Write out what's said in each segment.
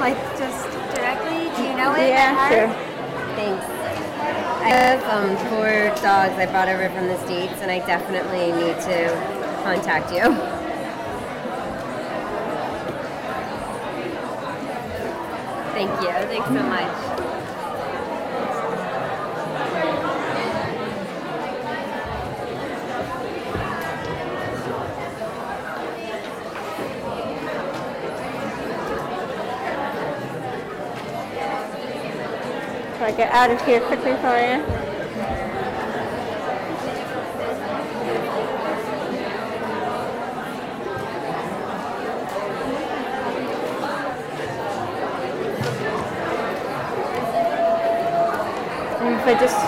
like just directly? Do you know it? Yeah, sure. Thanks. I have 4 dogs I brought over from the States, and I definitely need to contact you. Thank you. Thanks so much. Can I get out of here quickly for you? If I just...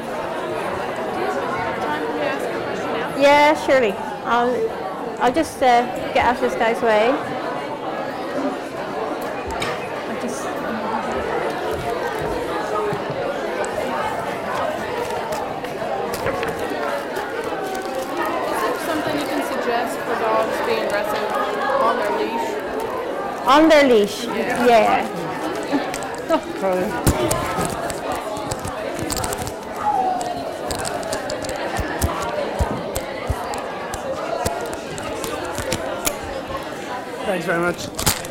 Time for me to ask a question now? Yeah, surely. I'll just get out of this guy's way. I'll just... Is there something you can suggest for dogs being aggressive on their leash? On their leash. Yeah. Probably. Thanks very much.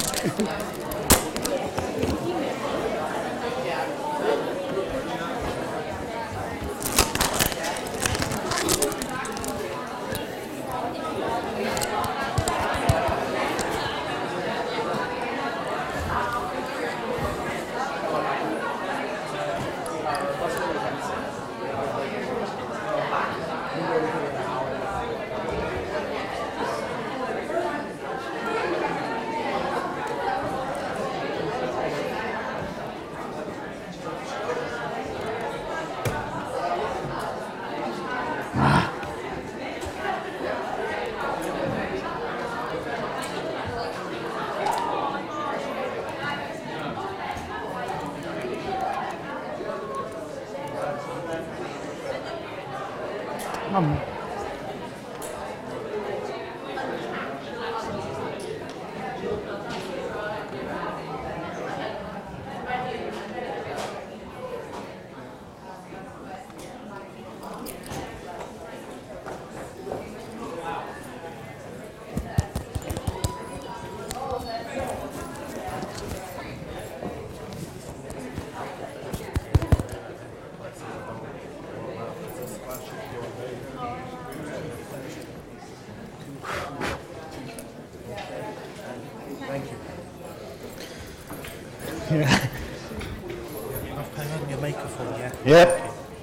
Yeah. I've put on your microphone, yeah? Yep.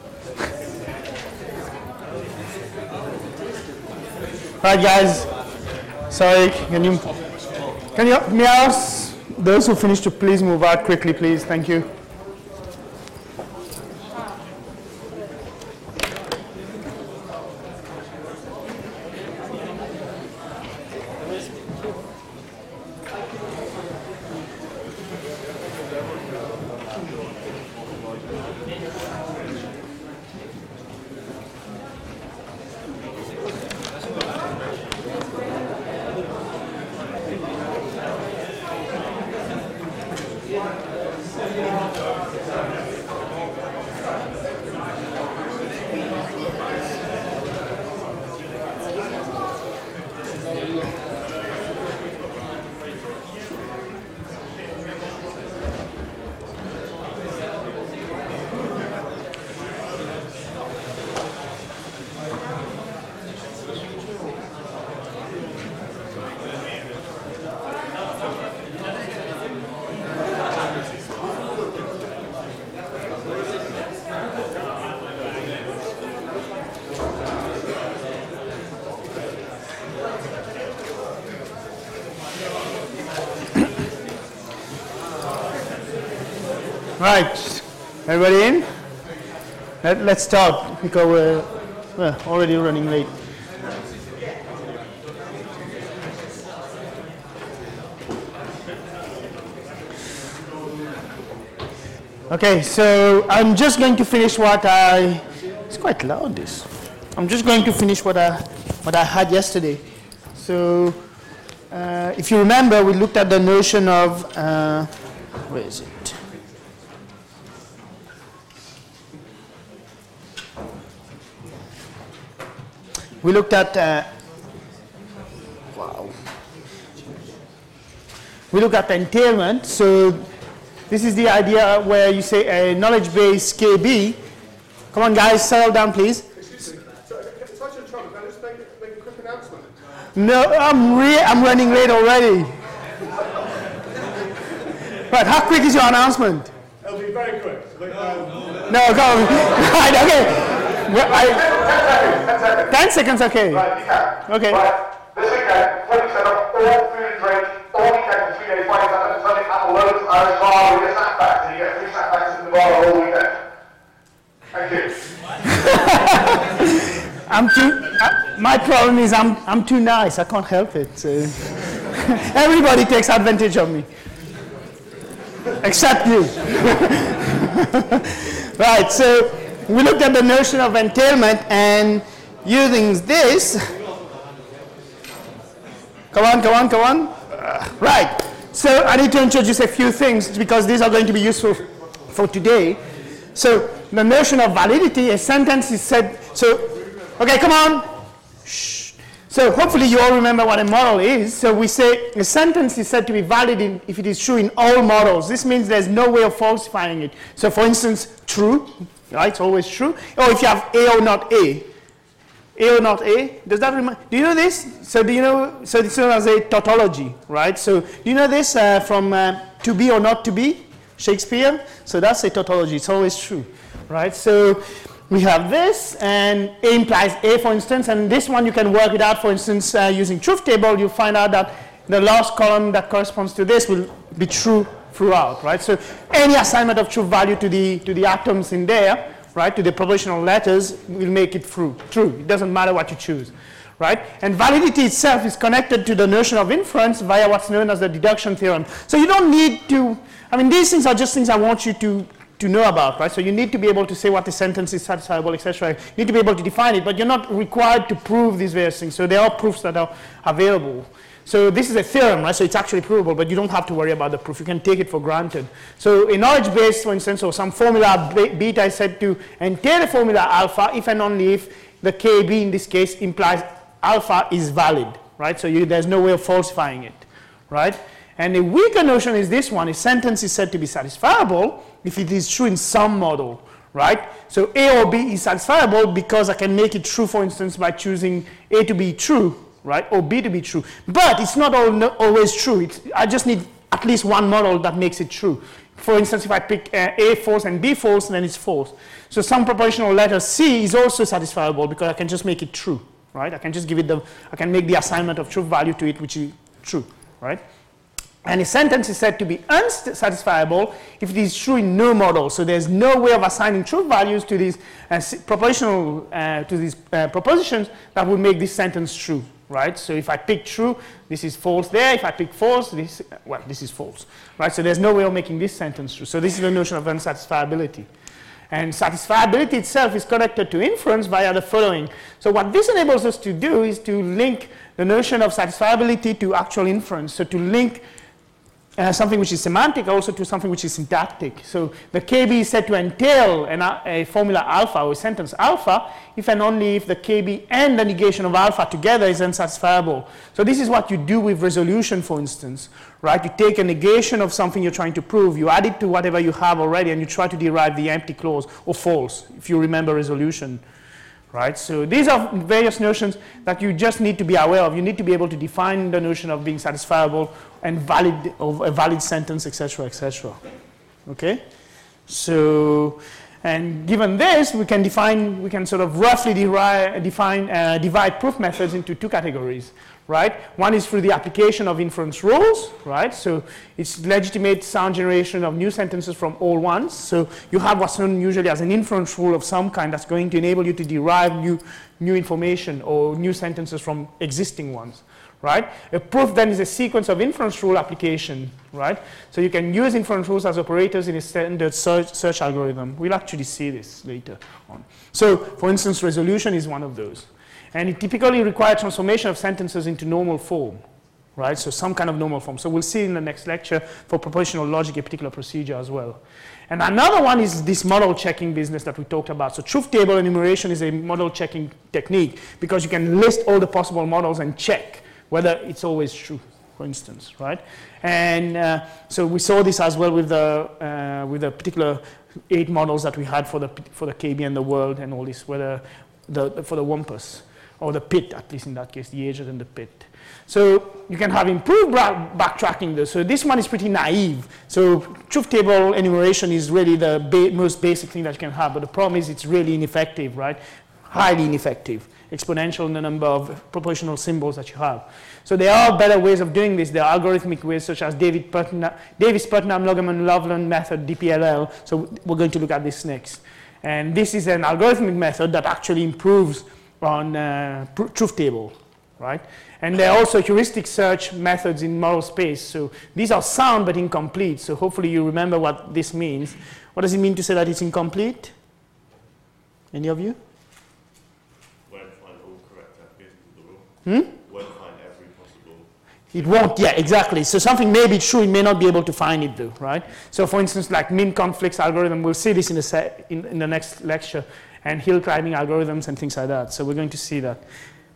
Right, guys. Sorry, can you may I ask those who finished to please move out quickly, please? Thank you. Right, everybody in? Let's start because we're already running late. Okay, so I'm just going to finish it's quite loud this. I'm just going to finish what I had yesterday. So if you remember, we looked at the notion of Where is it? We looked at we look at entailment. So this is the idea where you say a knowledge base KB. Come on, guys, settle down, please. Such a trouble. Can I just make a quick announcement? No, I'm running late already. Right, how quick is your announcement? It'll be very quick. No, go on. Right, okay. Well, 10 seconds, okay. Right, you can. Okay. Right. This weekend, 20% off all food and drink, all weekend for 3 days, 20% Sunday at the loads Irish bar. We get snack packs, and you get free snack packs in the bar all weekend. Thank you. My problem is I'm too nice. I can't help it. So. Everybody takes advantage of me. Except you. Right, so we looked at the notion of entailment and using this. Come on. Right, so I need to introduce a few things because these are going to be useful for today. So the notion of validity, a sentence is said, okay, come on. Shh. So hopefully you all remember what a model is. So we say a sentence is said to be valid if it is true in all models. This means there's no way of falsifying it. So for instance, true, right? It's always true. Or if you have A or not A. A or not A, does that remind, do you know this? So do you know, so it's known as a tautology, right? So do you know this from to be or not to be, Shakespeare? So that's a tautology, it's always true, right? So we have this, and A implies A, for instance, and this one you can work it out, for instance, using truth table, you find out that the last column that corresponds to this will be true throughout, right? So any assignment of truth value to the atoms in there, right, to the propositional letters will make it true. It doesn't matter what you choose, right? And validity itself is connected to the notion of inference via what's known as the deduction theorem. So you don't need to, I mean, these things are just things I want you to know about, right? So you need to be able to say what the sentence is satisfiable, etc. You need to be able to define it, but you're not required to prove these various things. So there are proofs that are available. So this is a theorem, right? So it's actually provable, but you don't have to worry about the proof. You can take it for granted. So a knowledge base, for instance, or some formula beta is said to entail a formula alpha if and only if the KB in this case implies alpha is valid, right? So there's no way of falsifying it, right? And a weaker notion is this one. A sentence is said to be satisfiable if it is true in some model, right? So A or B is satisfiable because I can make it true, for instance, by choosing A to be true, right, or B to be true. But it's not always true. I just need at least one model that makes it true. For instance, if I pick A false and B false, then it's false. So some propositional letter C is also satisfiable because I can just make it true, right? I can just give it I can make the assignment of truth value to it, which is true, right? And a sentence is said to be unsatisfiable if it is true in no model. So there's no way of assigning truth values to these propositions that would make this sentence true, right? So if I pick true, this is false there. If I pick false, this is false, right? So there's no way of making this sentence true. So this is the notion of unsatisfiability. And satisfiability itself is connected to inference via the following. So what this enables us to do is to link the notion of satisfiability to actual inference. So to link something which is semantic also to something which is syntactic. So the KB is said to entail a formula alpha or a sentence alpha if and only if the KB and the negation of alpha together is unsatisfiable. So this is what you do with resolution, for instance, right? You take a negation of something you're trying to prove, you add it to whatever you have already, and you try to derive the empty clause or false, if you remember resolution. Right? So these are various notions that you just need to be aware of. You need to be able to define the notion of being satisfiable and valid, of a valid sentence, etc., etc. Okay? So, and given this, we can sort of roughly divide proof methods into two categories. Right? One is through the application of inference rules, right? So it's legitimate sound generation of new sentences from all ones. So you have what's known usually as an inference rule of some kind that's going to enable you to derive new information or new sentences from existing ones, right? A proof then is a sequence of inference rule application, right? So you can use inference rules as operators in a standard search algorithm. We'll actually see this later on. So for instance, resolution is one of those. And it typically requires transformation of sentences into normal form, right? So some kind of normal form. So we'll see in the next lecture for propositional logic a particular procedure as well. And another one is this model checking business that we talked about. So truth table enumeration is a model checking technique because you can list all the possible models and check whether it's always true, for instance, right? And so we saw this as well with the particular 8 models that we had for the KB and the world and all this, whether for the Wumpus or the pit, at least in that case, the agent and the pit. So you can have improved backtracking though. So this one is pretty naive. So truth table enumeration is really the most basic thing that you can have, but the problem is it's really ineffective, right? Highly ineffective, exponential in the number of propositional symbols that you have. So there are better ways of doing this. There are algorithmic ways such as Davis-Putnam, Loveland method, DPLL. So we're going to look at this next. And this is an algorithmic method that actually improves on truth table, right? And there are also heuristic search methods in model space. So these are sound but incomplete. So hopefully you remember what this means. What does it mean to say that it's incomplete? Any of you? Won't find all correct applications of the rule. Won't find every possible. It won't, yeah, exactly. So something may be true, it may not be able to find it though, right? So for instance, like min conflicts algorithm, we'll see this in the next lecture, and hill climbing algorithms and things like that. So we're going to see that.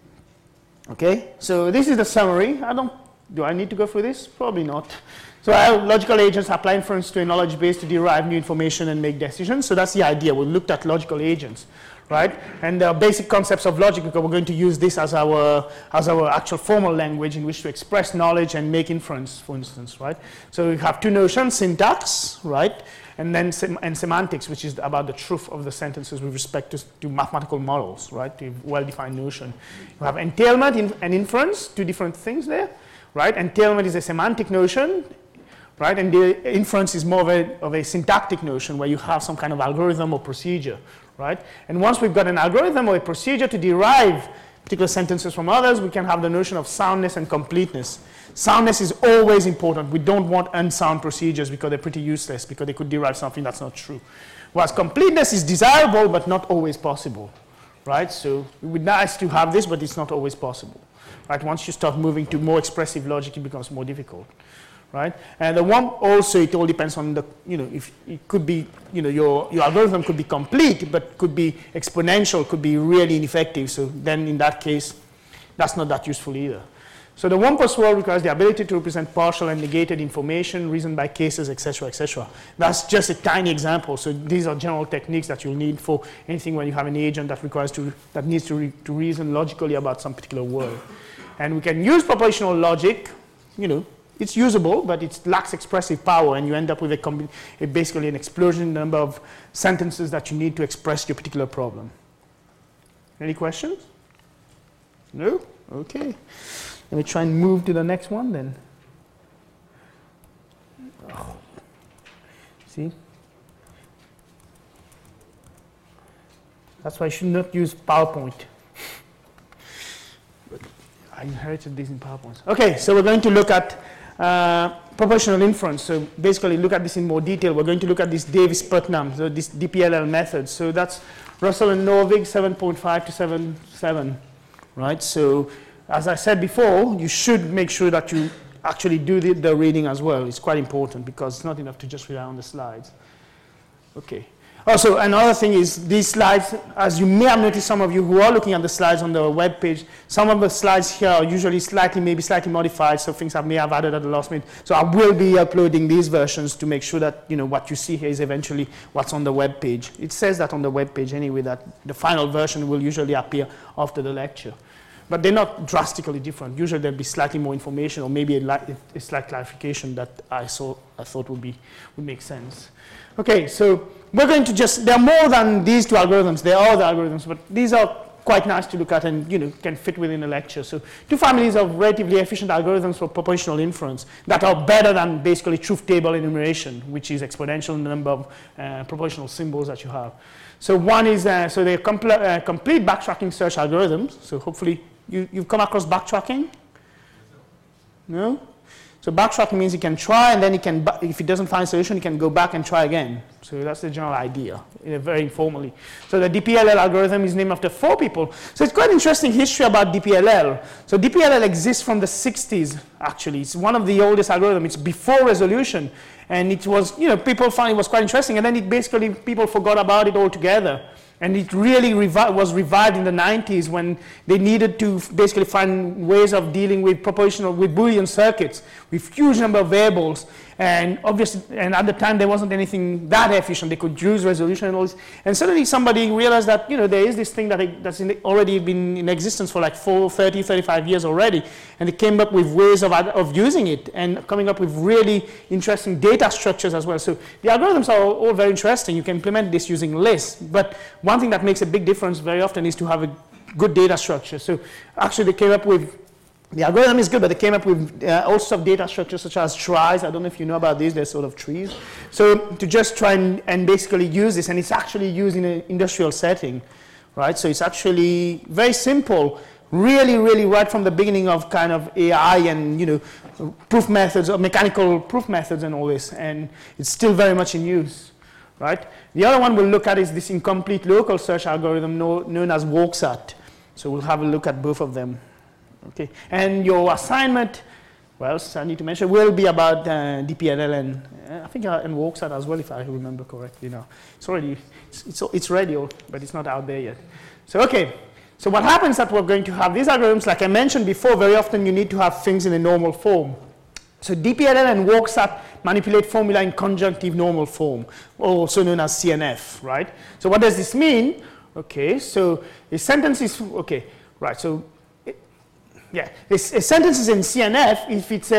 Okay, so this is the summary. Do I need to go through this? Probably not. So logical agents apply inference to a knowledge base to derive new information and make decisions. So that's the idea. We looked at logical agents, right? And the basic concepts of logic, because we're going to use this as our actual formal language in which to express knowledge and make inference, for instance, right? So we have 2 notions, syntax, right? And then semantics, which is about the truth of the sentences with respect to mathematical models, right? A well-defined notion. You have entailment and inference, 2 different things there, right? Entailment is a semantic notion, right? And the inference is more of a syntactic notion where you have some kind of algorithm or procedure, right? And once we've got an algorithm or a procedure to derive particular sentences from others, we can have the notion of soundness and completeness. Soundness is always important. We don't want unsound procedures because they're pretty useless, because they could derive something that's not true. Whereas completeness is desirable but not always possible, right? So it would be nice to have this, but it's not always possible, right? Once you start moving to more expressive logic, it becomes more difficult, right? And the one also, it all depends on the, if it could be, your algorithm could be complete, but could be exponential, could be really ineffective. So then in that case, that's not that useful either. So the Wumpus world requires the ability to represent partial and negated information, reasoned by cases, etc., etc. That's just a tiny example. So these are general techniques that you'll need for anything when you have an agent that needs to reason logically about some particular world. And we can use propositional logic, it's usable, but it lacks expressive power, and you end up with basically an explosion in the number of sentences that you need to express your particular problem. Any questions? No? Okay. Let me try and move to the next one then. Oh. See? That's why I should not use PowerPoint. But I inherited this in PowerPoint. Okay, so we're going to look at propositional inference. So basically look at this in more detail. We're going to look at this Davis-Putnam, so this DPLL method. So that's Russell and Norvig 7.5 to 7.7, right? So as I said before, you should make sure that you actually do the reading as well. It's quite important because it's not enough to just rely on the slides. Okay. Also, another thing is these slides, as you may have noticed, some of you who are looking at the slides on the web page, some of the slides here are usually maybe slightly modified, so things I may have added at the last minute. So I will be uploading these versions to make sure that what you see here is eventually what's on the web page. It says that on the web page anyway, that the final version will usually appear after the lecture. But they're not drastically different. Usually there'll be slightly more information or maybe a slight clarification that I thought would make sense. Okay, so we're going to there are more than these 2 algorithms. There are other algorithms, but these are quite nice to look at and can fit within a lecture. So 2 families of relatively efficient algorithms for propositional inference that are better than basically truth table enumeration, which is exponential in the number of propositional symbols that you have. So one is, so they're complete backtracking search algorithms. So hopefully you've come across backtracking? No? So backtracking means he can try, and then he can, if he doesn't find a solution, he can go back and try again. So that's the general idea, very informally. So the DPLL algorithm is named after 4 people. So it's quite interesting history about DPLL. So DPLL exists from the 60s, actually. It's one of the oldest algorithms. It's before resolution. And it was, people found it was quite interesting. And then people forgot about it altogether. And it really was revived in the 90s when they needed to basically find ways of dealing with with Boolean circuits, with huge number of variables. And obviously, and at the time there wasn't anything that efficient. They could use resolution and all this. And suddenly somebody realized that, there is this thing that's already been in existence for like 30, 35 years already. And they came up with ways of using it and coming up with really interesting data structures as well. So the algorithms are all very interesting. You can implement this using lists. But one thing that makes a big difference very often is to have a good data structure. So actually they came up with, the algorithm is good, but they came up with all sorts of data structures such as tries. I don't know if you know about these, they're sort of trees. So to just try and basically use this, and it's actually used in an industrial setting, right? So it's actually very simple, really, really right from the beginning of kind of AI and, proof methods or mechanical proof methods and all this, and it's still very much in use. Right? The other one we'll look at is this incomplete local search algorithm known as WalkSat. So we'll have a look at both of them. Okay. And your assignment, well, I need to mention, will be about DPLL and I think and WalkSat as well, if I remember correctly now. It's already, it's ready, but it's not out there yet. So okay. So what happens is that we're going to have these algorithms, like I mentioned before, very often you need to have things in a normal form. So DPLL and WalkSat manipulate formula in conjunctive normal form, also known as CNF, right? So what does this mean? Okay, so a sentence is, okay, right, so, a sentence is in CNF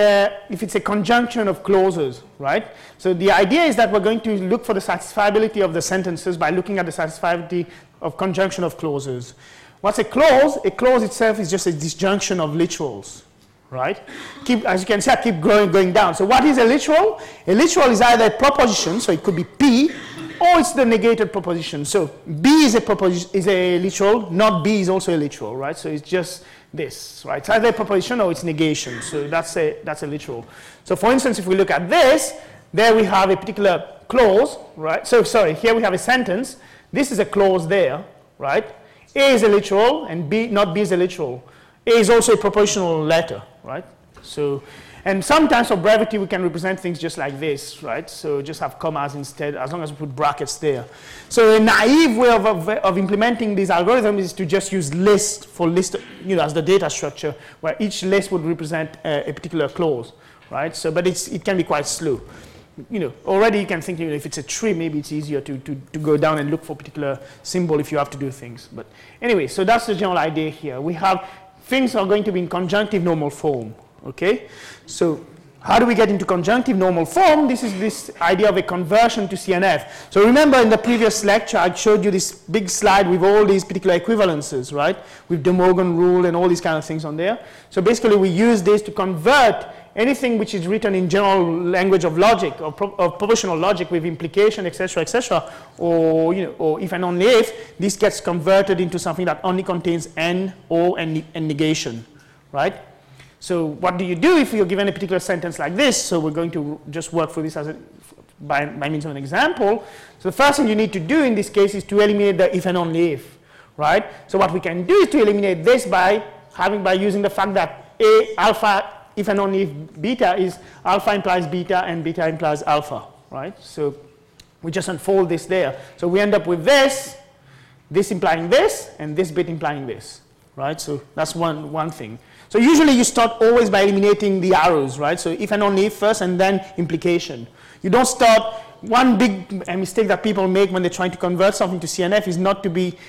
if it's a conjunction of clauses, right? So the idea is that we're going to look for the satisfiability of the sentences by looking at the satisfiability of conjunction of clauses. What's a clause? A clause itself is just a disjunction of literals. Right? As you can see, I keep going down. So what is a literal? A literal is either a proposition, so it could be P, or it's the negated proposition. So B is a literal, not B is also a literal, right? So it's just this, right? It's either a proposition or it's negation. So that's a literal. So for instance, if we look at this, there we have a particular clause, right? So sorry, here we have a sentence. This is a clause there, right? A is a literal and B, not B is a literal. A is also a propositional letter, right? So, and sometimes for brevity we can represent things just like this, right? So just have commas instead, as long as we put brackets there. So a naive way of implementing this algorithm is to just use list for list, as the data structure, where each list would represent a particular clause, right? So, but it can be quite slow. Already you can think, if it's a tree, maybe it's easier to go down and look for a particular symbol if you have to do things. But anyway, so that's the general idea here. We have things are going to be in conjunctive normal form, okay? So how do we get into conjunctive normal form? This is this idea of a conversion to CNF. So remember in the previous lecture, I showed you this big slide with all these particular equivalences, right? With De Morgan rule and all these kind of things on there. So basically we use this to convert anything which is written in general language of logic or propositional logic with implication, etc., or or if and only if, this gets converted into something that only contains and, or, and negation, right? So what do you do if you're given a particular sentence like this? So we're going to just work through this by means of an example. So the first thing you need to do in this case is to eliminate the if and only if, right? So what we can do is to eliminate this by using the fact that alpha, if and only if beta is alpha implies beta and beta implies alpha, right? So we just unfold this there. So we end up with this implying this, and this bit implying this, right? So that's one thing. So usually you start always by eliminating the arrows, right? So if and only if first, and then implication. You don't start, one big mistake that people make when they're trying to convert something to CNF is not to be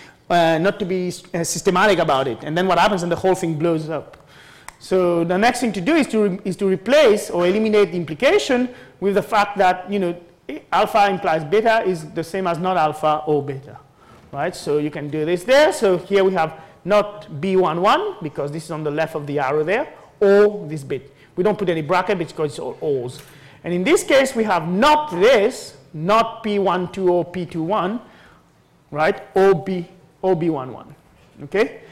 systematic about it. And then what happens, and the whole thing blows up. So the next thing to do is to replace or eliminate the implication with the fact that alpha implies beta is the same as not alpha or beta, right? So you can do this there. So here we have not B11 because this is on the left of the arrow there, or this bit. We don't put any bracket because it's all ors. And in this case we have not this, not P12 or P21, right? Or B11. Okay.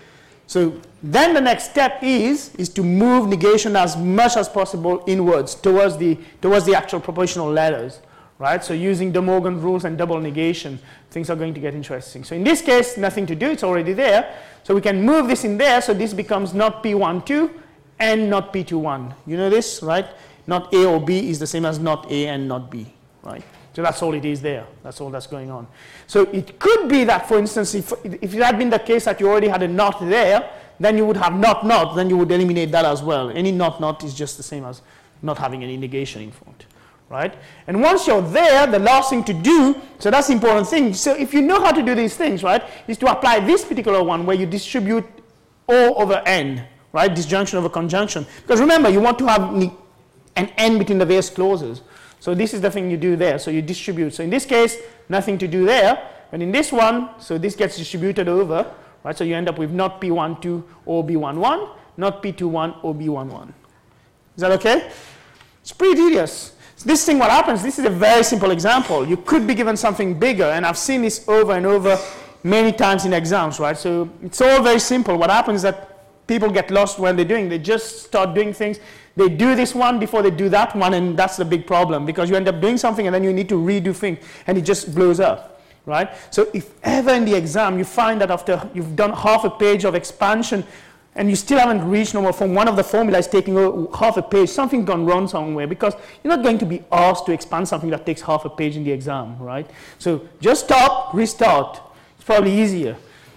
So then the next step is to move negation as much as possible inwards towards the actual propositional letters, right? So using De Morgan rules and double negation, things are going to get interesting. So in this case, nothing to do, it's already there. So we can move this in there, so this becomes not P12 and not P21. You know this, right? Not A or B is the same as not A and not B, right? So that's all it is there. That's all that's going on. So it could be that, for instance, if it had been the case that you already had a not there, then you would have not, then you would eliminate that as well. Any not is just the same as not having any negation in front, right? And once you're there, the last thing to do, so that's the important thing. So if you know how to do these things, right, is to apply this particular one where you distribute O over N, right, disjunction over conjunction. Because remember, you want to have an N between the various clauses. So this is the thing you do there. So you distribute. So in this case, nothing to do there. And in this one, so this gets distributed over, right? So you end up with not P12 or B11, not P21 or B11. Is that okay? It's pretty tedious. So this thing, what happens, this is a very simple example. You could be given something bigger, and I've seen this over and over many times in exams, right? So it's all very simple. What happens is that people get lost when they're doing. They just start doing things. They do this one before they do that one, and that's the big problem, because you end up doing something and then you need to redo things, and it just blows up, right? So if ever in the exam you find that after you've done half a page of expansion and you still haven't reached normal form, one of the formulas taking half a page, something's gone wrong somewhere, because you're not going to be asked to expand something that takes half a page in the exam, right? So just stop, restart. It's probably easier.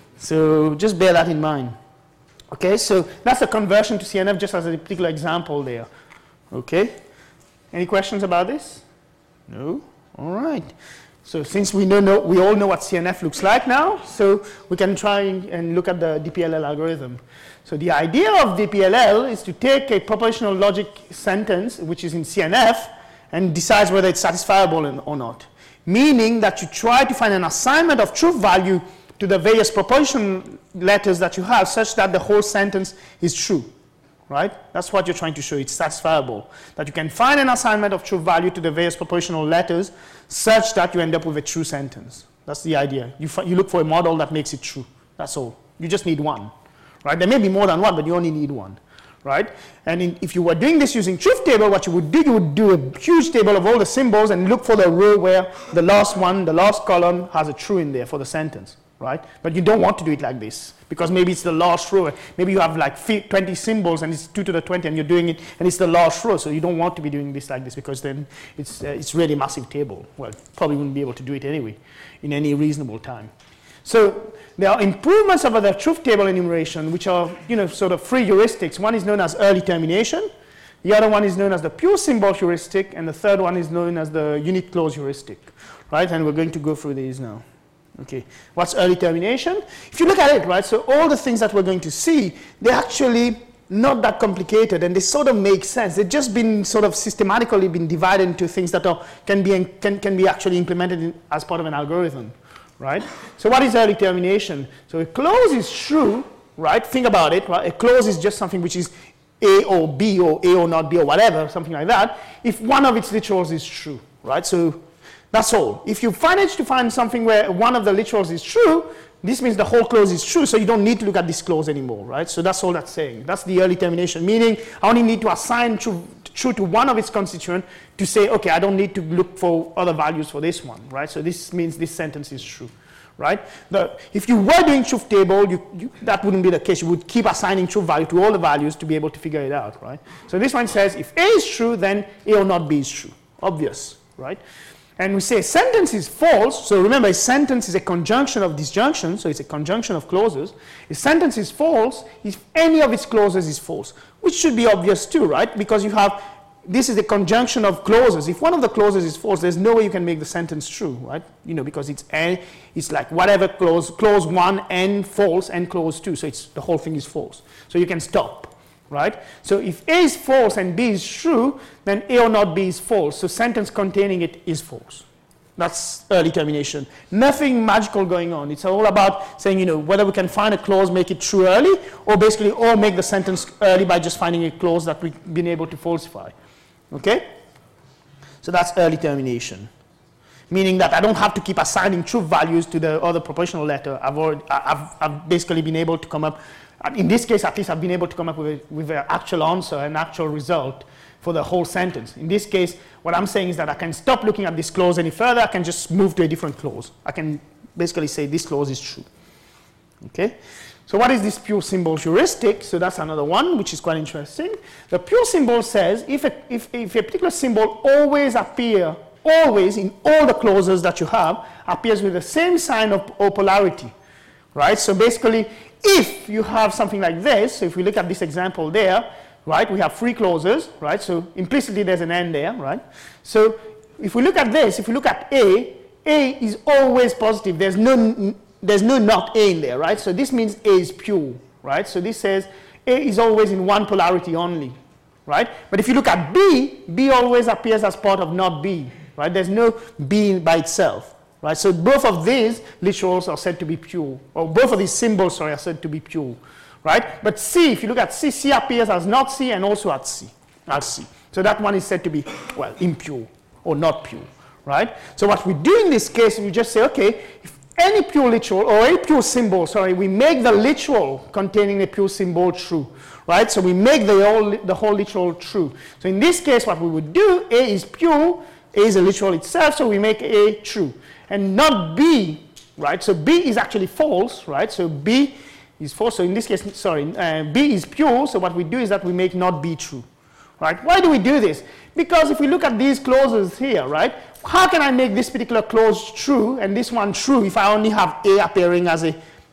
So just bear that in mind. Okay, so that's the conversion to CNF just as a particular example there. Okay, any questions about this? No? All right. So since we all know what CNF looks like now, so we can try and look at the DPLL algorithm. So the idea of DPLL is to take a propositional logic sentence, which is in CNF, and decides whether it's satisfiable or not. Meaning that you try to find an assignment of truth value to the various proposition letters that you have, such that the whole sentence is true, right? That's what you're trying to show. It's satisfiable. That you can find an assignment of truth value to the various propositional letters, such that you end up with a true sentence. That's the idea. You look for a model that makes it true. That's all. You just need one, right? There may be more than one, but you only need one, right? And if you were doing this using truth table, what you would do a huge table of all the symbols and look for the row where the last one, the last column has a true in there for the sentence. Right? But you don't want to do it like this, because maybe it's the last row. Maybe you have like 20 symbols and it's 2 to the 20 and you're doing it and it's the last row. So you don't want to be doing this like this, because then it's really a massive table. Well, probably wouldn't be able to do it anyway in any reasonable time. So there are improvements over the truth table enumeration, which are, sort of free heuristics. One is known as early termination. The other one is known as the pure symbol heuristic. And the third one is known as the unit clause heuristic, right? And we're going to go through these now. Okay, what's early termination? If you look at it, right, so all the things that we're going to see, they're actually not that complicated, and they sort of make sense. They've just been sort of systematically been divided into things that can be actually implemented as part of an algorithm, right? So what is early termination? So a clause is true, right? Think about it, right? A clause is just something which is A or B or A or not B or whatever, something like that, if one of its literals is true, right? So that's all. If you manage to find something where one of the literals is true, this means the whole clause is true, so you don't need to look at this clause anymore, right? So that's all that's saying. That's the early termination, meaning I only need to assign true to one of its constituents to say, okay, I don't need to look for other values for this one, right? So this means this sentence is true, right? If you were doing truth table, that wouldn't be the case. You would keep assigning truth value to all the values to be able to figure it out, right? So this one says if A is true, then A or not B is true. Obvious, right? And we say a sentence is false. So remember, a sentence is a conjunction of disjunctions. So it's a conjunction of clauses. A sentence is false if any of its clauses is false, which should be obvious too, right? Because this is a conjunction of clauses. If one of the clauses is false, there's no way you can make the sentence true, right? Because it's like whatever clause 1 and false and clause 2. So the whole thing is false. So you can stop. Right? So if A is false and B is true, then A or not B is false. So sentence containing it is false. That's early termination. Nothing magical going on. It's all about saying, whether we can find a clause, make it true early, or basically or make the sentence early by just finding a clause that we've been able to falsify. Okay? So that's early termination. Meaning that I don't have to keep assigning truth values to the other propositional letter. I've basically been able to come up In this case, at least I've been able to come up with an actual answer, an actual result for the whole sentence. In this case, what I'm saying is that I can stop looking at this clause any further. I can just move to a different clause. I can basically say this clause is true. Okay? So what is this pure symbol heuristic? So that's another one, which is quite interesting. The pure symbol says if a particular symbol always appears, always in all the clauses that you have, appears with the same sign or polarity, right? So basically, if you have something like this, so if we look at this example there, right, we have 3 clauses, right? So implicitly there's an and there, right? So if we look at this, if we look at A is always positive. There's no not A in there, right? So this means A is pure, right? So this says A is always in one polarity only, right? But if you look at B always appears as part of not B, right? There's no B by itself, right? So both of these literals are said to be pure, or both of these symbols, sorry, are said to be pure, right? But C, if you look at C, C appears as not C and also as C. So that one is said to be, well, impure or not pure, right? So what we do in this case, we just say, okay, if any pure literal or any pure symbol, sorry, we make the literal containing a pure symbol true, right? So we make the whole literal true. So in this case, what we would do, A is pure, A is a literal itself, so we make A true. And not B, right? So B is actually false, right? So B is false. So in this case, sorry, B is pure, so what we do is that we make not B true, right? Why do we do this? Because if we look at these clauses here, right? How can I make this particular clause true and this one true if I only have A appearing as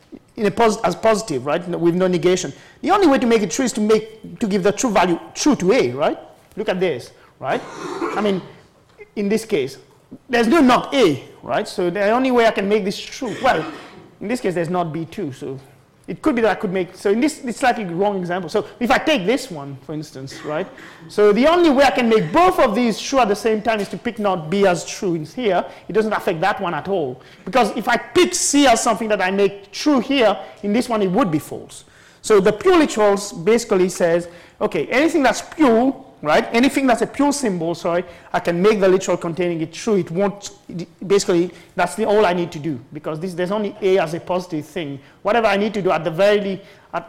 as positive, right? With no negation. The only way to make it true is to give the true value true to A, right? Look at this, right? I mean, in this case, there's no not A, right? So the only way I can make this true, well, in this case, there's not B too, so it could be that I could make, so in this slightly wrong example. So if I take this one, for instance, right? So the only way I can make both of these true at the same time is to pick not B as true in here. It doesn't affect that one at all. Because if I pick C as something that I make true here, in this one it would be false. So the pure literals basically says, okay, anything that's pure, right? Anything that's a pure symbol, sorry, I can make the literal containing it true. It won't, basically, that's all I need to do, because there's only A as a positive thing. Whatever I need to do, at the very least,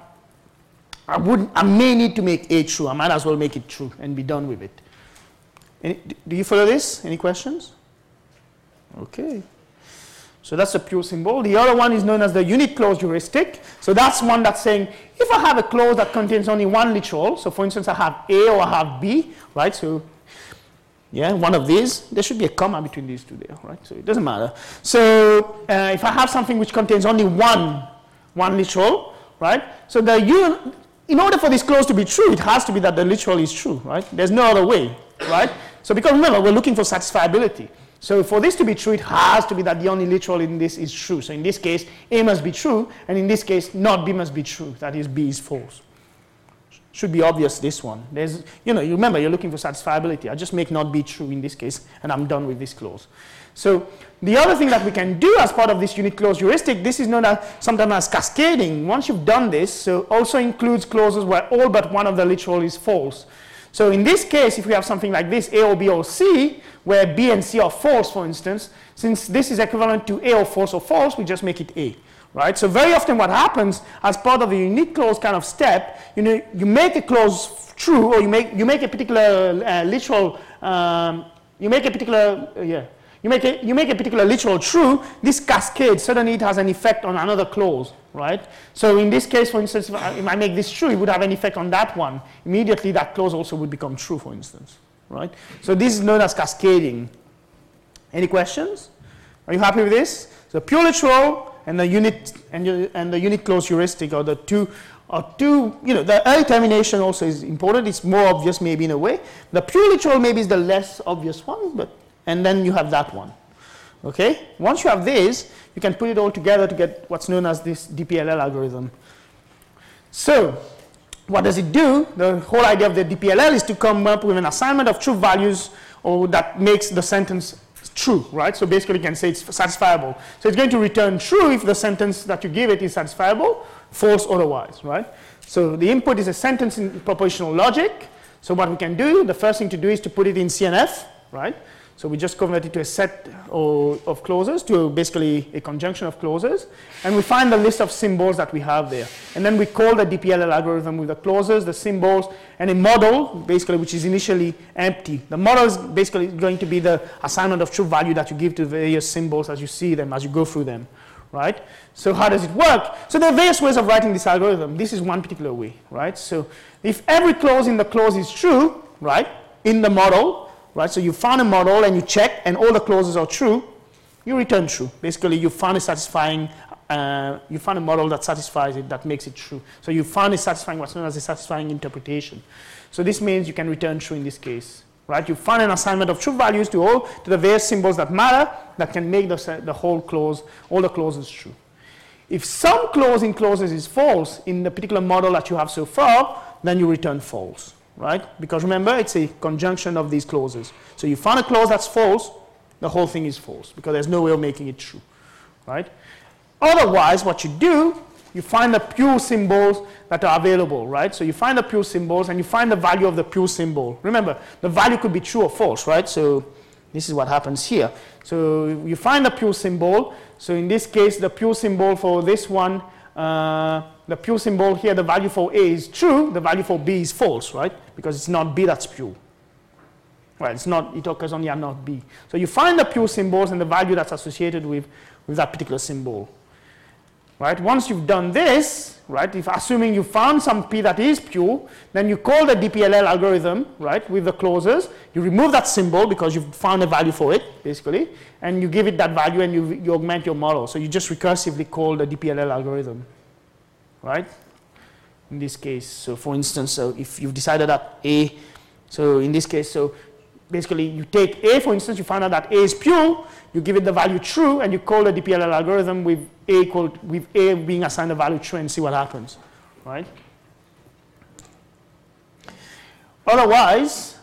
I may need to make A true. I might as well make it true and be done with it. Do you follow this? Any questions? Okay. So that's a pure symbol. The other one is known as the unit clause heuristic. So that's one that's saying, if I have a clause that contains only one literal, so for instance I have A or I have B, right? So yeah, one of these, there should be a comma between these two there, right? So it doesn't matter. So if I have something which contains only one literal, right? So in order for this clause to be true, it has to be that the literal is true, right? There's no other way, right? So because remember, we're looking for satisfiability. So for this to be true, it has to be that the only literal in this is true. So in this case, A must be true, and in this case, not B must be true. That is, B is false. Should be obvious, this one. There's, you remember, you're looking for satisfiability. I just make not B true in this case, and I'm done with this clause. So the other thing that we can do as part of this unit clause heuristic, this is known as sometimes as cascading. Once you've done this, so also includes clauses where all but one of the literal is false. So in this case, if we have something like this, A or B or C, where B and C are false, for instance, since this is equivalent to A or false, we just make it A, right? So very often what happens as part of the unique clause kind of step, you make a clause true, or you make a particular literal, you make a particular literal true. This cascade, suddenly it has an effect on another clause, right? So in this case, for instance, if I make this true, it would have an effect on that one. Immediately that clause also would become true, for instance, right? So this is known as cascading. Any questions? Are you happy with this? So pure literal and the unit clause heuristic are the two. The early termination also is important. It's more obvious maybe in a way. The pure literal maybe is the less obvious one, and then you have that one. Okay? Once you have this, you can put it all together to get what's known as this DPLL algorithm. So, what does it do? The whole idea of the DPLL is to come up with an assignment of true values, or that makes the sentence true, right? So basically you can say it's satisfiable. So it's going to return true if the sentence that you give it is satisfiable, false otherwise, right? So the input is a sentence in propositional logic. So what we can do, the first thing to do is to put it in CNF, right? So we just convert it to a set of clauses, to basically a conjunction of clauses, and we find the list of symbols that we have there. And then we call the DPLL algorithm with the clauses, the symbols, and a model, basically, which is initially empty. The model is basically going to be the assignment of true value that you give to various symbols as you see them, as you go through them, right? So how does it work? So there are various ways of writing this algorithm. This is one particular way, right? So if every clause in the clause is true, right, in the model, right? So you found a model and you check and all the clauses are true, you return true. Basically, you found a satisfying, you found a model that satisfies it, that makes it true. So you found a satisfying, what's known as a satisfying interpretation. So this means you can return true in this case, right? You find an assignment of true values to the various symbols that matter, that can make the whole clause, all the clauses true. If some clause in clauses is false in the particular model that you have so far, then you return false. Right? Because remember, it's a conjunction of these clauses. So you found a clause that's false, the whole thing is false, because there's no way of making it true. Right? Otherwise, what you do, you find the pure symbols that are available. Right? So you find the pure symbols, and you find the value of the pure symbol. Remember, the value could be true or false. Right? So this is what happens here. So you find the pure symbol. So in this case, the pure symbol for this one, the pure symbol here, the value for A is true, the value for B is false, right? Because it's not B that's pure. Well, it's not, it occurs only and not B. So you find the pure symbols and the value that's associated with that particular symbol. Right? Once you've done this, right, if assuming you found some P that is pure, then you call the DPLL algorithm, right, with the clauses. You remove that symbol because you've found a value for it, basically, and you give it that value and you augment your model. So you just recursively call the DPLL algorithm, right? In this case, so for instance, so if you've decided that A, so in this case, so basically you take A, for instance, you find out that A is pure, you give it the value true, and you call the DPLL algorithm with A being assigned a value true and see what happens, right? Otherwise,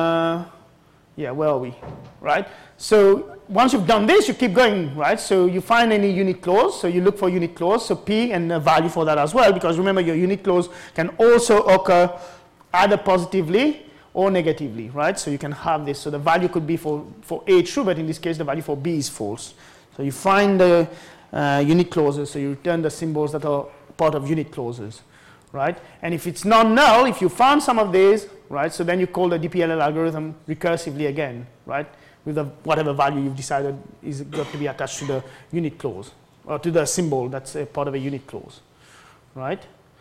yeah, where are we, right? So once you've done this, you keep going, right? So you find any unit clause, so you look for unit clause, so P and a value for that as well, because remember your unit clause can also occur either positively or negatively, right? So you can have this. So the value could be for A true, but in this case, the value for B is false. So you find the unit clauses, so you return the symbols that are part of unit clauses, right? And if it's non-null, if you found some of these, right, so then you call the DPLL algorithm recursively again, right, with whatever value you've decided is got to be attached to the unit clause, or to the symbol that's a part of a unit clause, right?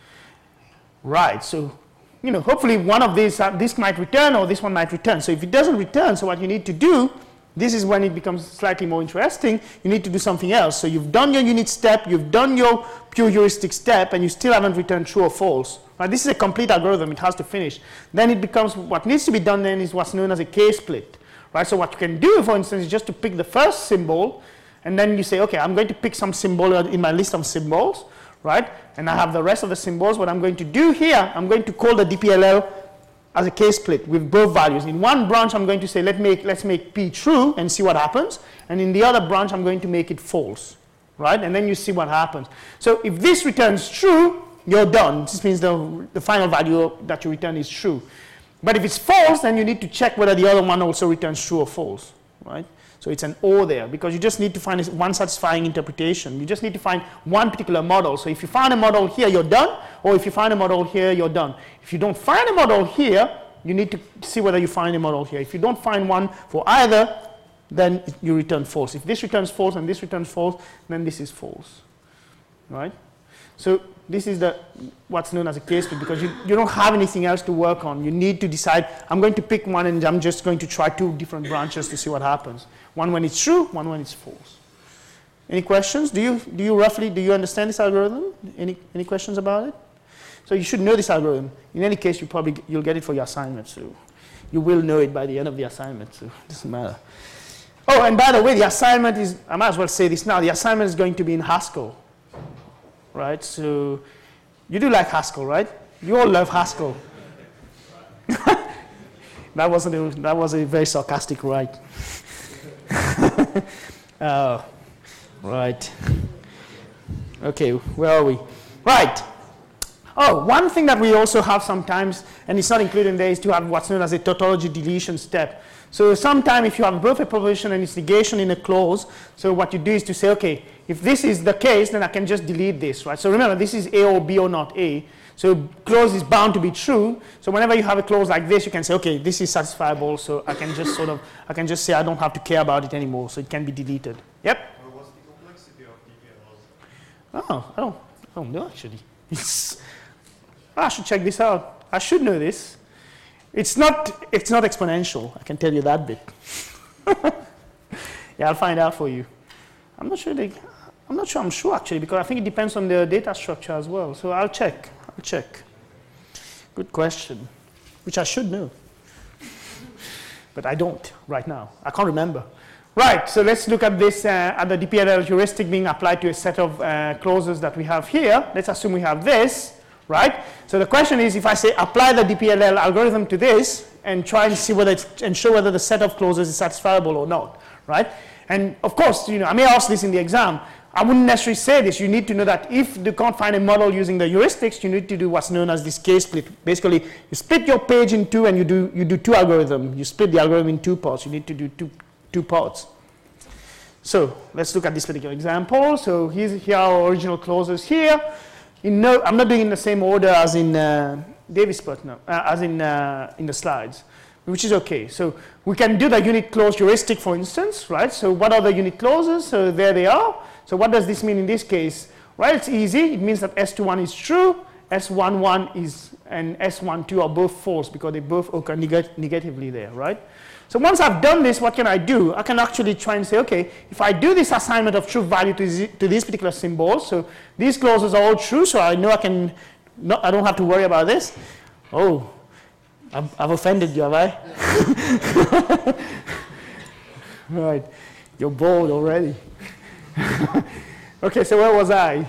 Right, so you know, hopefully one of these, this might return or this one might return. So if it doesn't return, so what you need to do, this is when it becomes slightly more interesting, you need to do something else. So you've done your unit step, you've done your pure heuristic step, and you still haven't returned true or false. Right? This is a complete algorithm, it has to finish. Then it becomes, what needs to be done then is what's known as a k-split. Right? So what you can do, for instance, is just to pick the first symbol, and then you say, okay, I'm going to pick some symbol in my list of symbols, right? And I have the rest of the symbols. What I'm going to do here, I'm going to call the DPLL as a k-split with both values. In one branch, I'm going to say, let's make P true and see what happens. And in the other branch, I'm going to make it false, right? And then you see what happens. So if this returns true, you're done. This means the final value that you return is true. But if it's false, then you need to check whether the other one also returns true or false, right? So it's an or there, because you just need to find one satisfying interpretation. You just need to find one particular model. So if you find a model here, you're done. Or if you find a model here, you're done. If you don't find a model here, you need to see whether you find a model here. If you don't find one for either, then you return false. If this returns false and this returns false, then this is false, right? So this is what's known as a k-split, because you don't have anything else to work on. You need to decide, I'm going to pick one and I'm just going to try two different branches to see what happens. One when it's true, one when it's false. Any questions? Do you understand this algorithm? Any questions about it? So you should know this algorithm. In any case, you'll get it for your assignment. So you will know it by the end of the assignment. So it doesn't matter. Oh, and by the way, the assignment is, I might as well say this now, the assignment is going to be in Haskell. Right, so you do like Haskell, right? You all love Haskell. That was a very sarcastic right. Oh, right. Okay, where are we? Right. Oh, one thing that we also have sometimes, and it's not included in there, is to have what's known as a tautology deletion step. So sometimes if you have both a proposition and its negation in a clause, so what you do is to say, okay, if this is the case, then I can just delete this, right? So remember, this is A or B or not A. So clause is bound to be true. So whenever you have a clause like this, you can say, okay, this is satisfiable. So I can just say I don't have to care about it anymore. So it can be deleted. Yep. What's the complexity of DPLs? Oh, I don't know actually. I should check this out. I should know this. It's not exponential. I can tell you that bit. Yeah, I'll find out for you. I'm not sure I'm sure actually, because I think it depends on the data structure as well. So I'll check. Good question, which I should know. But I don't right now. I can't remember. Right, so let's look at this, at the DPLL heuristic being applied to a set of clauses that we have here. Let's assume we have this, right? So the question is, if I say apply the DPLL algorithm to this and try and see whether and show whether the set of clauses is satisfiable or not, right? And of course, I may ask this in the exam. I wouldn't necessarily say this. You need to know that if you can't find a model using the heuristics, you need to do what's known as this k-split. Basically, you split your page in two and you do two algorithms. You split the algorithm in two parts. You need to do two parts. So let's look at this particular example. So here are our original clauses here. I'm not doing it in the same order as in Davis Putnam, as in the slides, which is okay. So we can do the unit clause heuristic, for instance, right? So what are the unit clauses? So there they are. So what does this mean in this case? Right, it's easy. It means that S21 is true, S11 is, and S12 are both false because they both occur negatively there, right? So once I've done this, what can I do? I can actually try and say, okay, if I do this assignment of truth value to these particular symbols, so these clauses are all true, so I know I don't have to worry about this. Oh, I've offended you, have I? Right, you're bored already. Okay, so where was I?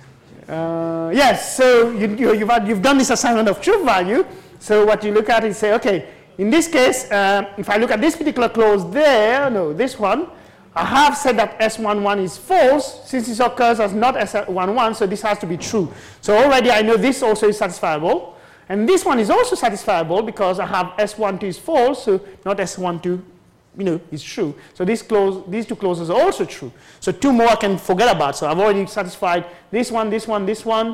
Yes, so you've done this assignment of truth value. So what you look at is say, okay, in this case, if I look at this particular clause there, no, this one, I have said that S11 is false. Since this occurs as not S11, so this has to be true. So already I know this also is satisfiable. And this one is also satisfiable because I have S12 is false, so not S12 is true. So these two clauses are also true. So two more I can forget about. So I've already satisfied this one, this one, this one,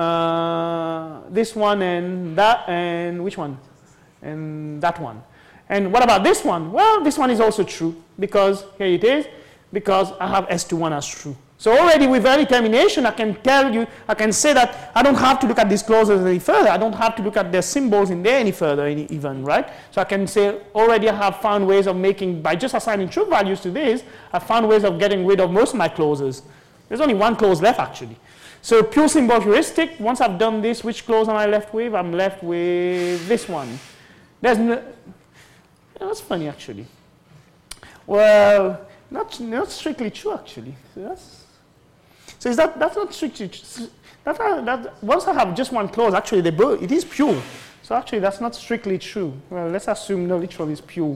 and that, and which one? And that one. And what about this one? Well, this one is also true because, here it is, because I have S21 as true. So already with early termination, I can tell you, I can say that I don't have to look at these clauses any further. I don't have to look at their symbols in there any further even, right? So I can say already I have found ways of making, by just assigning truth values to this, I found ways of getting rid of most of my clauses. There's only one clause left actually. So pure symbol heuristic, once I've done this, which clause am I left with? I'm left with this one. There's no, that's funny actually. Well, not strictly true actually. So that's not strictly true. Once I have just one clause, actually it is pure. So actually that's not strictly true. Well, let's assume no literal is pure.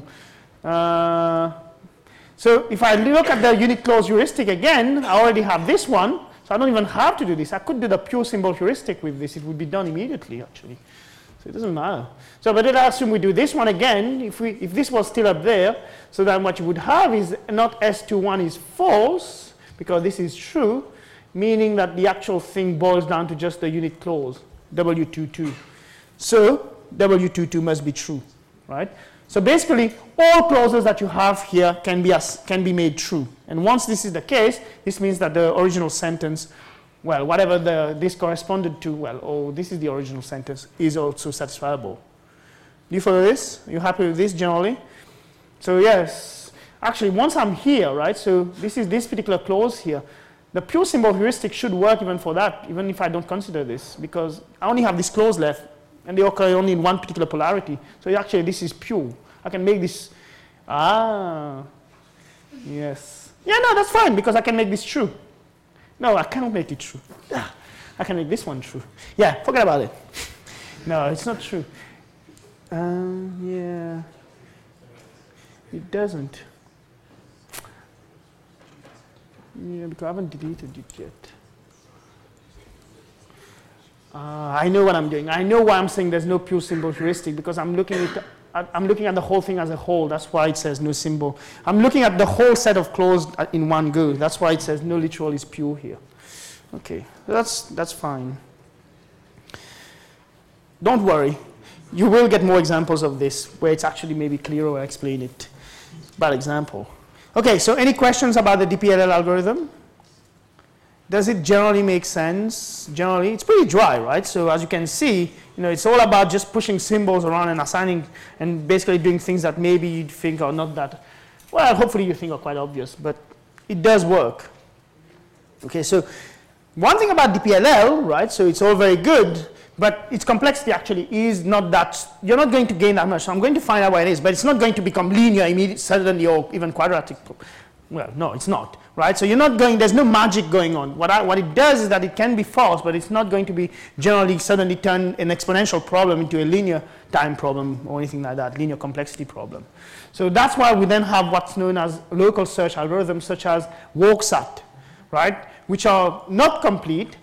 So if I look at the unit clause heuristic again, I already have this one. So I don't even have to do this. I could do the pure symbol heuristic with this. It would be done immediately actually. So it doesn't matter. So but then I assume we do this one again. If this was still up there, so then what you would have is not S21 is false because this is true, meaning that the actual thing boils down to just the unit clause, W22. So W22 must be true, right? So basically, all clauses that you have here can be made true. And once this is the case, this means that the original sentence, well, whatever this corresponded to, well, oh, this is the original sentence, is also satisfiable. Do you follow this? Are you happy with this generally? So yes, actually, once I'm here, right, so this is this particular clause here. The pure symbol heuristic should work even for that, even if I don't consider this, because I only have this clause left, and they occur only in one particular polarity. So actually, this is pure. I can make this, yes. Yeah, no, that's fine, because I can make this true. No, I cannot make it true. I can make this one true. Yeah, forget about it. No, it's not true. Yeah, it doesn't. Yeah, because I haven't deleted it yet. I know what I'm doing. I know why I'm saying there's no pure symbol heuristic, because I'm looking at I'm looking at the whole thing as a whole. That's why it says no symbol. I'm looking at the whole set of clauses in one go. That's why it says no literal is pure here. Okay, that's fine. Don't worry. You will get more examples of this where it's actually maybe clearer or explain it. Bad example. Okay, so any questions about the DPLL algorithm? Does it generally make sense? Generally, it's pretty dry, right? So as you can see, it's all about just pushing symbols around and assigning and basically doing things that maybe you think are not that, well, hopefully you think are quite obvious, but it does work. Okay, so one thing about DPLL, right? So it's all very good, but its complexity actually is not that, you're not going to gain that much. So I'm going to find out what it is, but it's not going to become linear immediately, suddenly, or even quadratic. Well, no, it's not, right? So you're not going, there's no magic going on. What it does is that it can be false, but it's not going to be generally suddenly turn an exponential problem into a linear time problem or anything like that, linear complexity problem. So that's why we then have what's known as local search algorithms such as WalkSat, right? Which are not complete.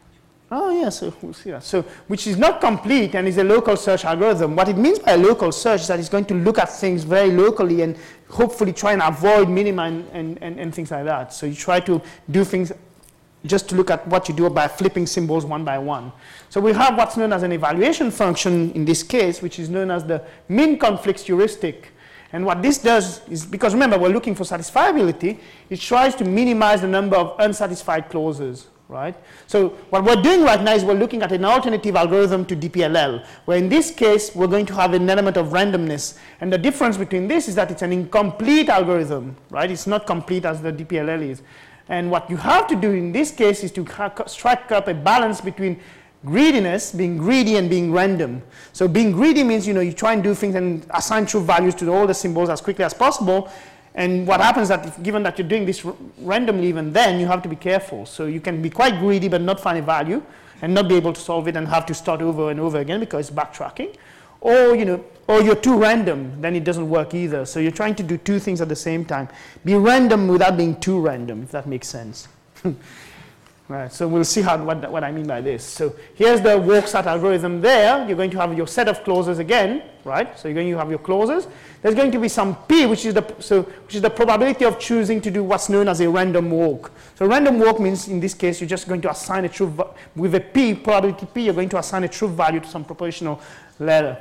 Oh, yeah, so we'll see that. So, which is not complete and is a local search algorithm. What it means by a local search is that it's going to look at things very locally and hopefully try and avoid minima and things like that. So you try to do things just to look at what you do by flipping symbols one by one. So we have what's known as an evaluation function in this case, which is known as the min conflicts heuristic. And what this does is, because remember, we're looking for satisfiability, it tries to minimize the number of unsatisfied clauses. Right? So what we're doing right now is we're looking at an alternative algorithm to DPLL, where in this case, we're going to have an element of randomness. And the difference between this is that it's an incomplete algorithm, right? It's not complete as the DPLL is. And what you have to do in this case is to strike up a balance between greediness, being greedy, and being random. So being greedy means, you try and do things and assign true values to all the symbols as quickly as possible. And what happens is that given that you're doing this randomly even then, you have to be careful. So you can be quite greedy but not find a value and not be able to solve it and have to start over and over again because it's backtracking. Or, or you're too random, then it doesn't work either. So you're trying to do two things at the same time. Be random without being too random, if that makes sense. Right, so we'll see what I mean by this. So here's the WalkSat algorithm there. You're going to have your set of clauses again, right? So you're going to have your clauses. There's going to be some P, which is the probability of choosing to do what's known as a random walk. So random walk means, in this case, you're just going to assign a true, with a P, probability P, you're going to assign a true value to some propositional letter,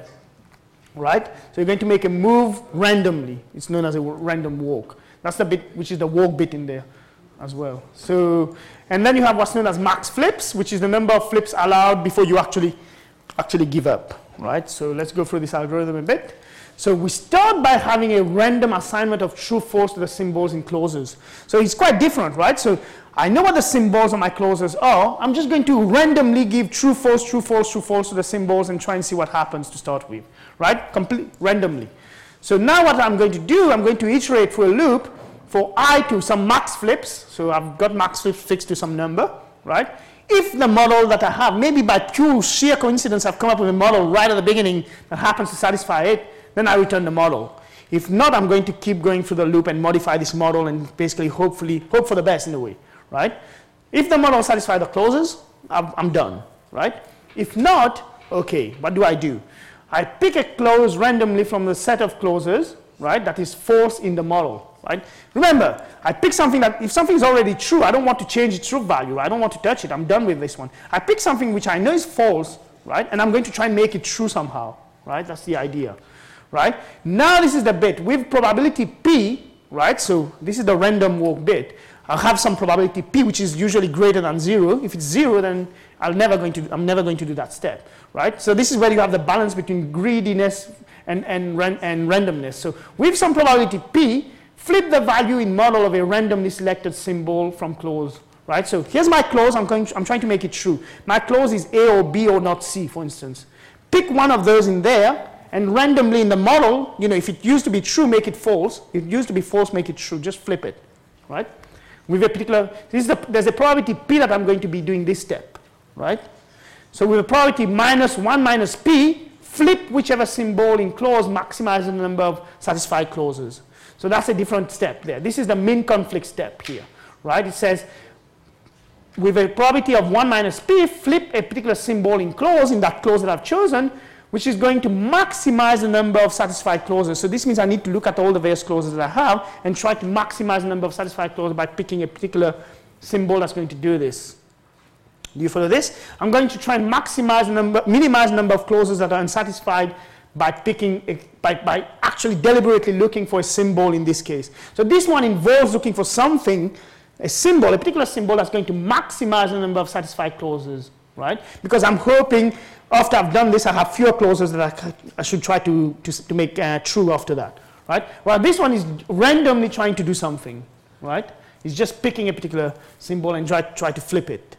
right? So you're going to make a move randomly. It's known as a random walk. That's the bit, which is the walk bit in there as well. So, and then you have what's known as max flips, which is the number of flips allowed before you actually give up, right? So let's go through this algorithm a bit. So we start by having a random assignment of true, false to the symbols in clauses. So it's quite different, right? So I know what the symbols of my clauses are. I'm just going to randomly give true, false, true, false, true, false to the symbols and try and see what happens to start with, right? Randomly. So now what I'm going to do, I'm going to iterate through a loop for I to some max flips. So I've got max flips fixed to some number, right? If the model that I have, maybe by pure sheer coincidence, I've come up with a model right at the beginning that happens to satisfy it, then I return the model. If not, I'm going to keep going through the loop and modify this model and basically hope for the best in a way, right? If the model satisfies the clauses, I'm done, right? If not, okay, what do? I pick a clause randomly from the set of clauses, right, that is false in the model, right? Remember, I pick something that, if something is already true, I don't want to change its true value. I don't want to touch it. I'm done with this one. I pick something which I know is false, right, and I'm going to try and make it true somehow, right? That's the idea, right? Now this is the bit with probability P, right? So this is the random walk bit. I'll have some probability P, which is usually greater than 0. If it's 0, then I'm never going to do that step, right? So this is where you have the balance between greediness and randomness. So with some probability P, flip the value in model of a randomly selected symbol from clause, right? So here's my clause. I'm trying to make it true. My clause is A or B or not C, for instance. Pick one of those in there, and randomly in the model, if it used to be true, make it false. If it used to be false, make it true. Just flip it, right? With a particular, there's a probability P that I'm going to be doing this step, right? So with a probability -1 minus P, flip whichever symbol in clause maximizes the number of satisfied clauses. So that's a different step there. This is the min conflict step here, right? It says with a probability of 1 minus P, flip a particular symbol in clause, in that clause that I've chosen, which is going to maximize the number of satisfied clauses. So this means I need to look at all the various clauses that I have and try to maximize the number of satisfied clauses by picking a particular symbol that's going to do this. Do you follow this? I'm going to try and minimize the number of clauses that are unsatisfied by by actually deliberately looking for a symbol in this case. So this one involves looking for something, a symbol, a particular symbol that's going to maximize the number of satisfied clauses, right? Because I'm hoping after I've done this, I have fewer clauses that I should try to make true after that, right? Well, this one is randomly trying to do something, right? It's just picking a particular symbol and try to flip it.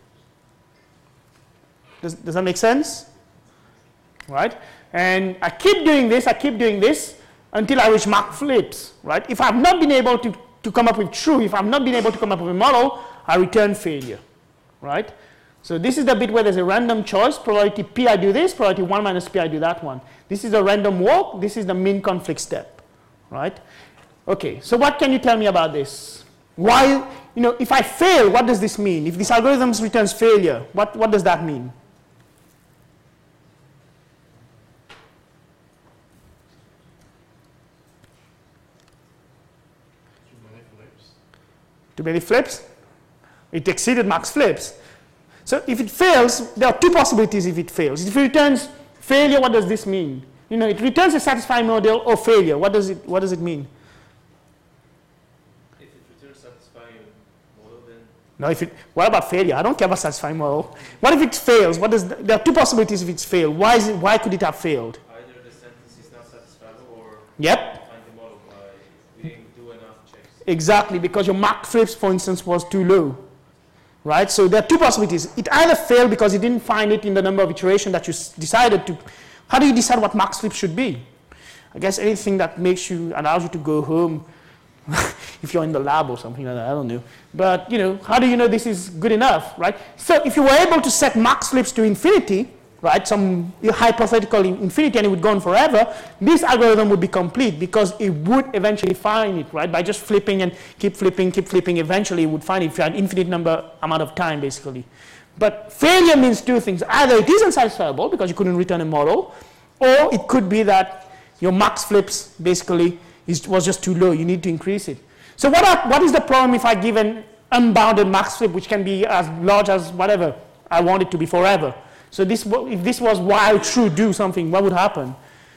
Does that make sense? Right? And I keep doing this until I reach mark flips, right? If I've not been able to come up with true, if I've not been able to come up with a model, I return failure, right? So this is the bit where there's a random choice. Probability P, I do this. Probability 1 minus P, I do that one. This is a random walk. This is the min conflict step, right? Okay, so what can you tell me about this? Why, if I fail, what does this mean? If this algorithm returns failure, what does that mean? Too many flips? It exceeded max flips. So if it fails, there are two possibilities if it fails. If it returns failure, what does this mean? It returns a satisfying model or failure. What does it mean? If it returns satisfying model, then... No, what about failure? I don't care about satisfying model. What if it fails? There are two possibilities if it's failed. Why could it have failed? Either the sentence is not satisfiable or... Yep. We didn't do enough checks. Exactly, because your mark flips, for instance, was too low, right? So there are two possibilities. It either failed because it didn't find it in the number of iteration that you decided to. How do you decide what max flip should be? I guess anything that allows you to go home if you're in the lab or something like that, I don't know. But, how do you know this is good enough, right? So if you were able to set max flips to infinity, right, some hypothetical infinity, and it would go on forever, this algorithm would be complete because it would eventually find it, right? By just flipping and keep flipping, eventually it would find it if you had infinite amount of time, basically. But failure means two things. Either it is unsatisfiable because you couldn't return a model, or it could be that your max flips, basically, was just too low. You need to increase it. So what is the problem if I give an unbounded max flip, which can be as large as whatever I want it to be forever? So if this was while true do something, what would happen?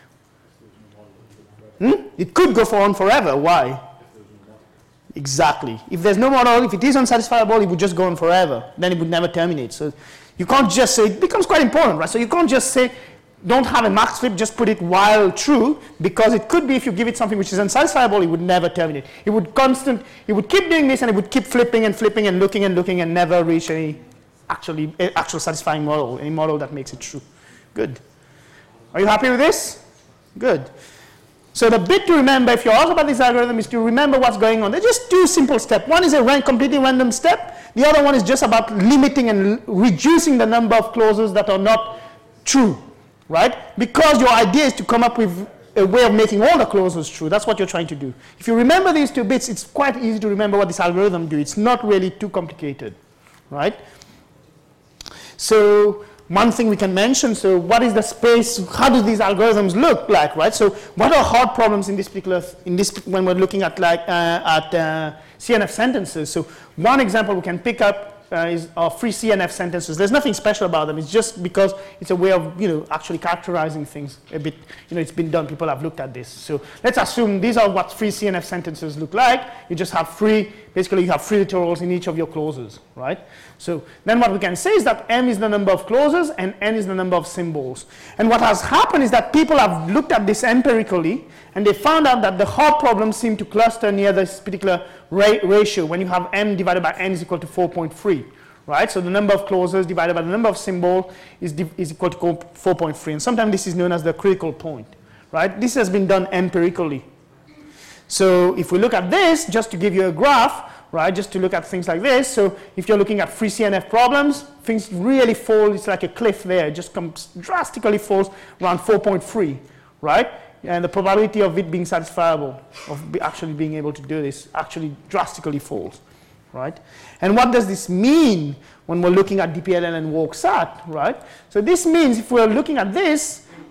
It could go on forever. Why? Exactly. If there's no model, if it is unsatisfiable, it would just go on forever. Then it would never terminate. So you can't just say, it becomes quite important, right? So you can't just say, don't have a max flip, just put it while true, because it could be if you give it something which is unsatisfiable, it would never terminate. It would keep doing this, and it would keep flipping and flipping and looking and never reach any actual satisfying model, any model that makes it true. Good. Are you happy with this? Good. So the bit to remember, if you're asked about this algorithm, is to remember what's going on. There's just two simple steps. One is a completely random step. The other one is just about limiting and reducing the number of clauses that are not true, right? Because your idea is to come up with a way of making all the clauses true. That's what you're trying to do. If you remember these two bits, it's quite easy to remember what this algorithm does. It's not really too complicated, right? So one thing we can mention, so what is the space, how do these algorithms look like, right? So what are hard problems when we're looking at CNF sentences? So one example we can pick up is free CNF sentences. There's nothing special about them. It's just because it's a way of, actually characterizing things a bit. It's been done. People have looked at this. So let's assume these are what free CNF sentences look like. You just have basically you have free literals in each of your clauses, right? So then what we can say is that M is the number of clauses and N is the number of symbols. And what has happened is that people have looked at this empirically, and they found out that the hard problems seem to cluster near this particular ratio when you have M divided by N is equal to 4.3, right? So the number of clauses divided by the number of symbols is equal to 4.3. And sometimes this is known as the critical point, right? This has been done empirically. So if we look at this, just to give you a graph, right, just to look at things like this. So if you're looking at free CNF problems, things really fall. It's like a cliff there. It just drastically falls around 4.3, right? And the probability of it being satisfiable, of actually being able to do this, actually drastically falls, right? And what does this mean when we're looking at DPLN and WalkSat, right? So this means if we're looking at this,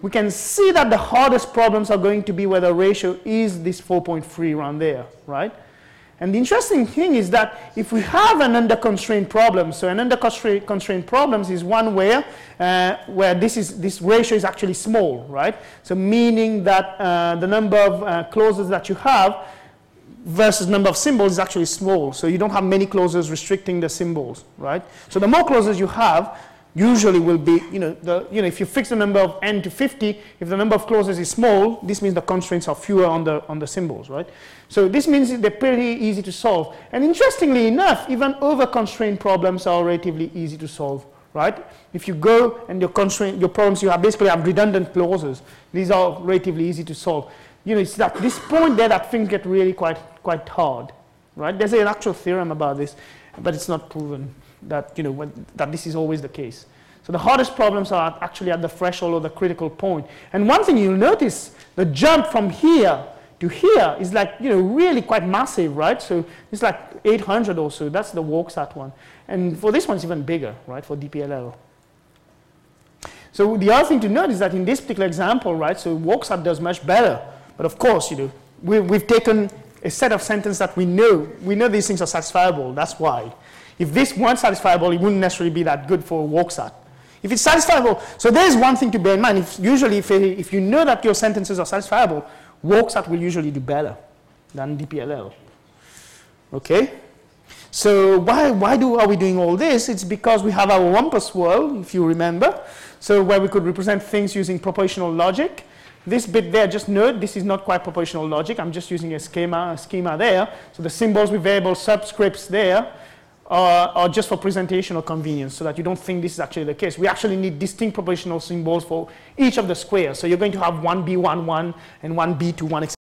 we can see that the hardest problems are going to be where the ratio is this 4.3 around there, right? And the interesting thing is that if we have an under-constrained problem, so an under-constrained problems is one where this ratio is actually small, right? So meaning that the number of clauses that you have versus number of symbols is actually small. So you don't have many clauses restricting the symbols, right? So the more clauses you have, usually will be, if you fix the number of n to 50, if the number of clauses is small, this means the constraints are fewer on the symbols, right? So this means they're pretty easy to solve. And interestingly enough, even over-constrained problems are relatively easy to solve, right? If you go and your problems, you basically have redundant clauses. These are relatively easy to solve. It's at this point there that things get really quite hard, right? There's an actual theorem about this, but it's not proven that that this is always the case. So the hardest problems are actually at the threshold or the critical point. And one thing you'll notice, the jump from here to here is like really quite massive, right? So it's like 800 or so. That's the WalkSat one. And for this one, it's even bigger, right? For DPLL. So the other thing to note is that in this particular example, right? So WalkSat does much better. But of course, we've taken a set of sentences that we know these things are satisfiable. That's why. If this weren't satisfiable, it wouldn't necessarily be that good for WalkSat. If it's satisfiable, so there's one thing to bear in mind. If you know that your sentences are satisfiable, WalkSat will usually do better than DPLL. Okay? So why are we doing all this? It's because we have our Rumpus world, if you remember, so where we could represent things using propositional logic. This bit there, just note, this is not quite propositional logic. I'm just using a schema there. So the symbols with variable subscripts there are just for presentation or convenience, so that you don't think this is actually the case. We actually need distinct propositional symbols for each of the squares. So you're going to have one B11 and one B21, etc.